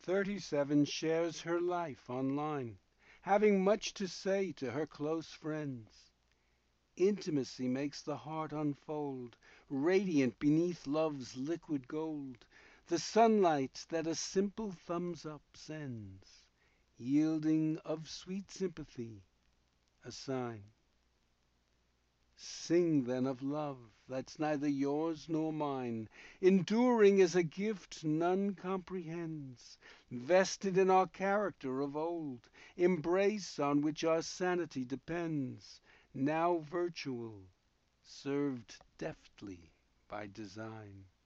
37 shares her life online, having much to say to her close friends. Intimacy makes the heart unfold, radiant beneath love's liquid gold, the sunlight that a simple thumbs up sends, yielding of sweet sympathy a sign. Sing then of love that's neither yours nor mine, enduring as a gift none comprehends, vested in our character of old, embrace on which our sanity depends, now virtual, served deftly by design.